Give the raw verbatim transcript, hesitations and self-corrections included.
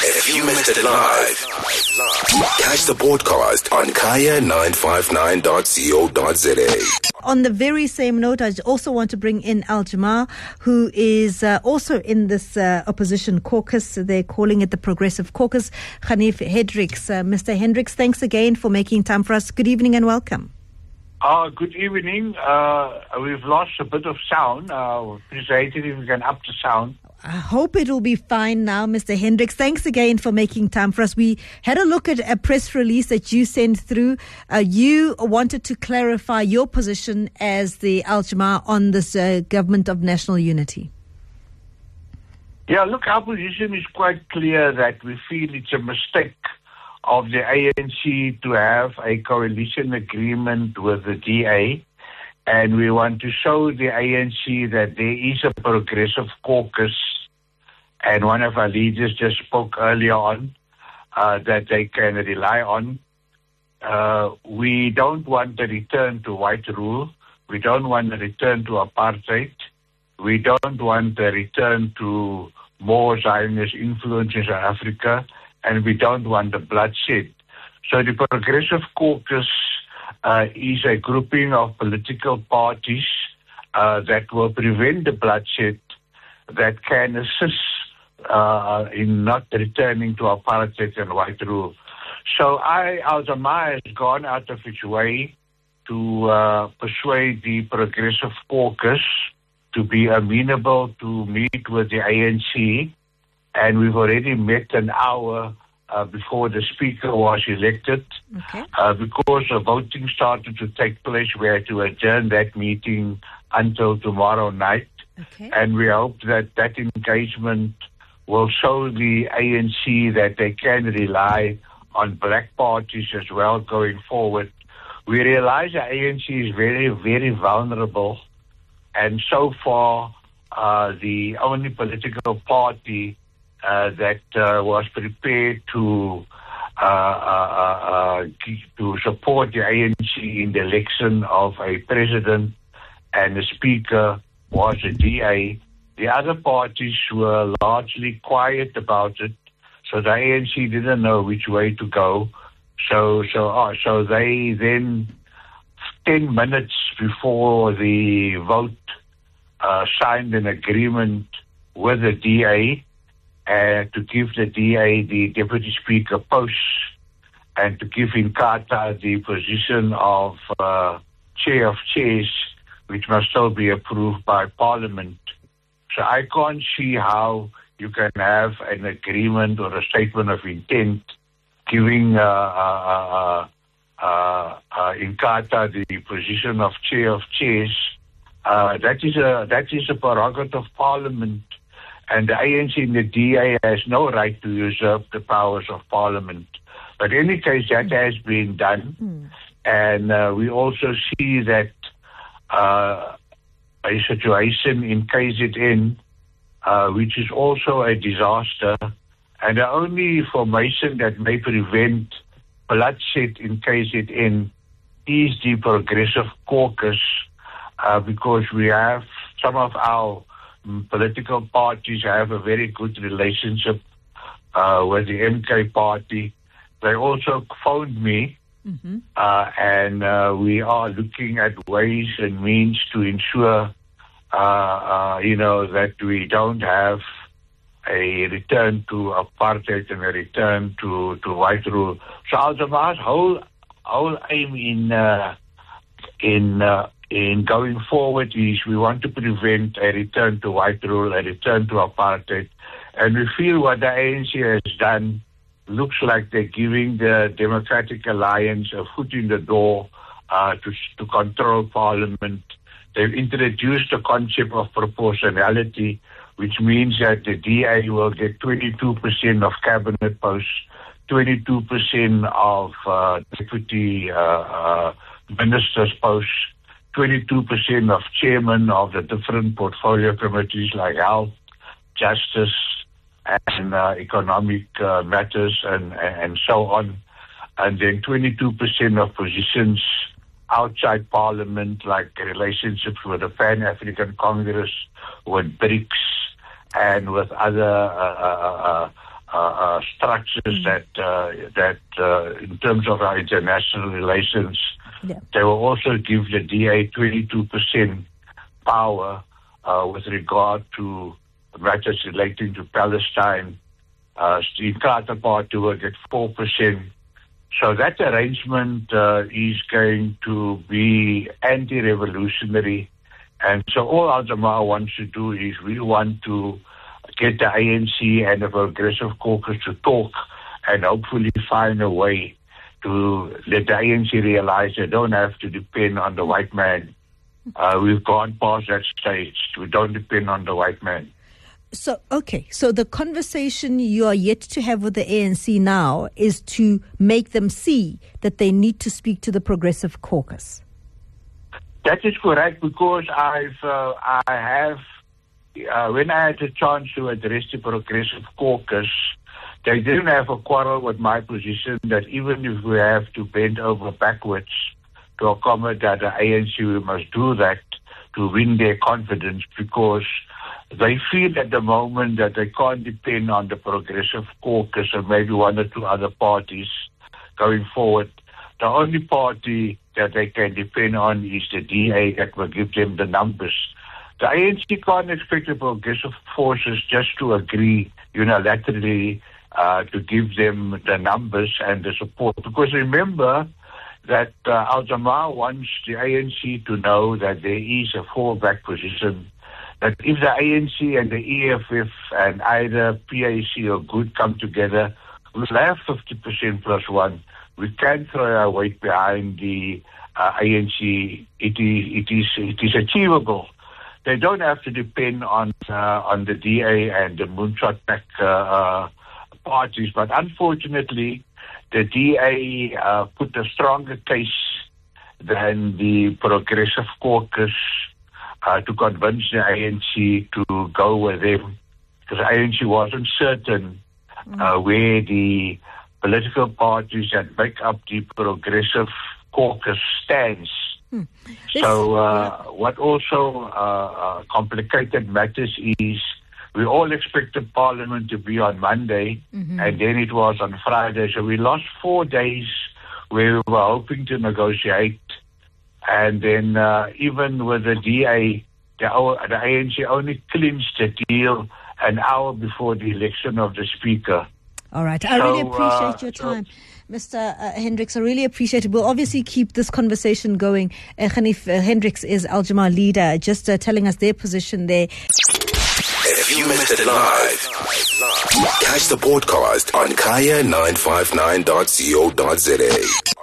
If you missed it live, catch the podcast on kaya nine five nine dot co dot za. On the very same note, I also want to bring in Al-Jama-ah, who is uh, also in this uh, opposition caucus. They're calling it the Progressive Caucus. Hanif Hendricks. Uh, Mister Hendricks, thanks again for making time for us. Good evening and welcome. Uh, good evening. Uh, we've lost a bit of sound. Uh, appreciate it if we can up the sound. I hope it will be fine now, Mister Hendricks. Thanks again for making time for us. We had a look at a press release that you sent through. Uh, you wanted to clarify your position as the Al-Jama-ah on this uh, government of national unity. Yeah, look, our position is quite clear that we feel it's a mistake of the A N C to have a coalition agreement with the D A. And we want to show the A N C that there is a progressive caucus, and one of our leaders just spoke earlier on, uh, that they can rely on. Uh, we don't want a return to white rule. We don't want a return to apartheid. We don't want a return to more Zionist influence in South Africa, and we don't want the bloodshed. So the progressive caucus Uh, is a grouping of political parties uh, that will prevent the bloodshed, that can assist uh, in not returning to apartheid and white rule. So I, Al-Jama-ah has gone out of its way to uh, persuade the Progressive Caucus to be amenable to meet with the A N C, and we've already met an hour Uh, before the speaker was elected. Okay. Uh, because the voting started to take place, we had to adjourn that meeting until tomorrow night. Okay. And we hope that that engagement will show the A N C that they can rely on black parties as well going forward. We realize the A N C is very, very vulnerable, and so far uh, the only political party Uh, that uh, was prepared to uh, uh, uh, to support the A N C in the election of a president and a speaker was the D A. The other parties were largely quiet about it, so the A N C didn't know which way to go. So, so, oh, so they then, ten minutes before the vote, uh, signed an agreement with the D A. Uh, to give the D A the deputy speaker post, and to give Inkatha the position of uh, chair of chairs, which must still be approved by Parliament. So I can't see how you can have an agreement or a statement of intent giving uh, uh, uh, uh, Inkatha the position of chair of chairs. Uh, that is a that is a prerogative of Parliament. And the A N C and the D A has no right to usurp the powers of Parliament. But in any case, that has been done. Mm. And uh, we also see that uh, a situation in K Z N, uh, which is also a disaster, and the only formation that may prevent bloodshed in K Z N is the Progressive Caucus, uh, because we have some of our political parties have a very good relationship uh, with the M K party. They also phoned me, mm-hmm. uh, and uh, we are looking at ways and means to ensure, uh, uh, you know, that we don't have a return to apartheid and a return to, to white rule. So Al-Jama-ah's whole whole aim in uh, in uh, in going forward is we want to prevent a return to white rule, a return to apartheid. And we feel what the A N C has done looks like they're giving the Democratic Alliance a foot in the door uh, to, to control Parliament. They've introduced the concept of proportionality, which means that the D A will get twenty-two percent of cabinet posts, twenty-two percent of uh, deputy uh, uh, ministers' posts, twenty-two percent of chairmen of the different portfolio committees like health, justice, and uh, economic uh, matters, and, and so on. And then twenty-two percent of positions outside Parliament, like relationships with the Pan-African Congress, with BRICS, and with other uh, uh, uh, uh, uh, structures that uh, that uh, in terms of our international relations, yeah. they will also give the D A twenty-two percent power uh, with regard to matters relating to Palestine. Uh, the Carter Party will get four percent. So that arrangement uh, is going to be anti-revolutionary. And so all Al-Jamaah wants to do is we want to get the A N C and the Progressive Caucus to talk and hopefully find a way to let the A N C realize they don't have to depend on the white man. Uh, we've gone past that stage. We don't depend on the white man. So, okay, so the conversation you are yet to have with the A N C now is to make them see that they need to speak to the Progressive Caucus. That is correct, because I've, uh, I have, uh, when I had the chance to address the Progressive Caucus, they didn't have a quarrel with my position that even if we have to bend over backwards to accommodate the A N C, we must do that to win their confidence, because they feel at the moment that they can't depend on the Progressive Caucus or maybe one or two other parties going forward. The only party that they can depend on is the D A that will give them the numbers. The A N C can't expect the progressive forces just to agree unilaterally uh, to give them the numbers and the support. Because remember that uh, Al-Jamaah wants the A N C to know that there is a fallback position, that if the A N C and the E F F and either P A C or Good come together, we'll have fifty percent plus one. We can throw our weight behind the uh, A N C. It is, it is, it is achievable. They don't have to depend on uh, on the D A and the moonshot back uh, uh, parties, but unfortunately, the D A uh, put a stronger case than the Progressive Caucus uh, to convince the A N C to go with them, because the A N C wasn't certain uh, where the political parties that make up the Progressive Caucus stands. Hmm. So uh, what also uh, uh, complicated matters is we all expected Parliament to be on Monday, mm-hmm. and then it was on Friday. So we lost four days where we were hoping to negotiate. And then uh, even with the D A, the, the A N C only clinched the deal an hour before the election of the Speaker. All right. I so, really appreciate uh, your time. So Mister Uh, Hendricks, I really appreciate it. We'll obviously keep this conversation going. Uh, Hanif uh, Hendricks is Al-Jamaah leader, just uh, telling us their position there. If you missed it live, catch the podcast on kaya nine five nine dot co dot za.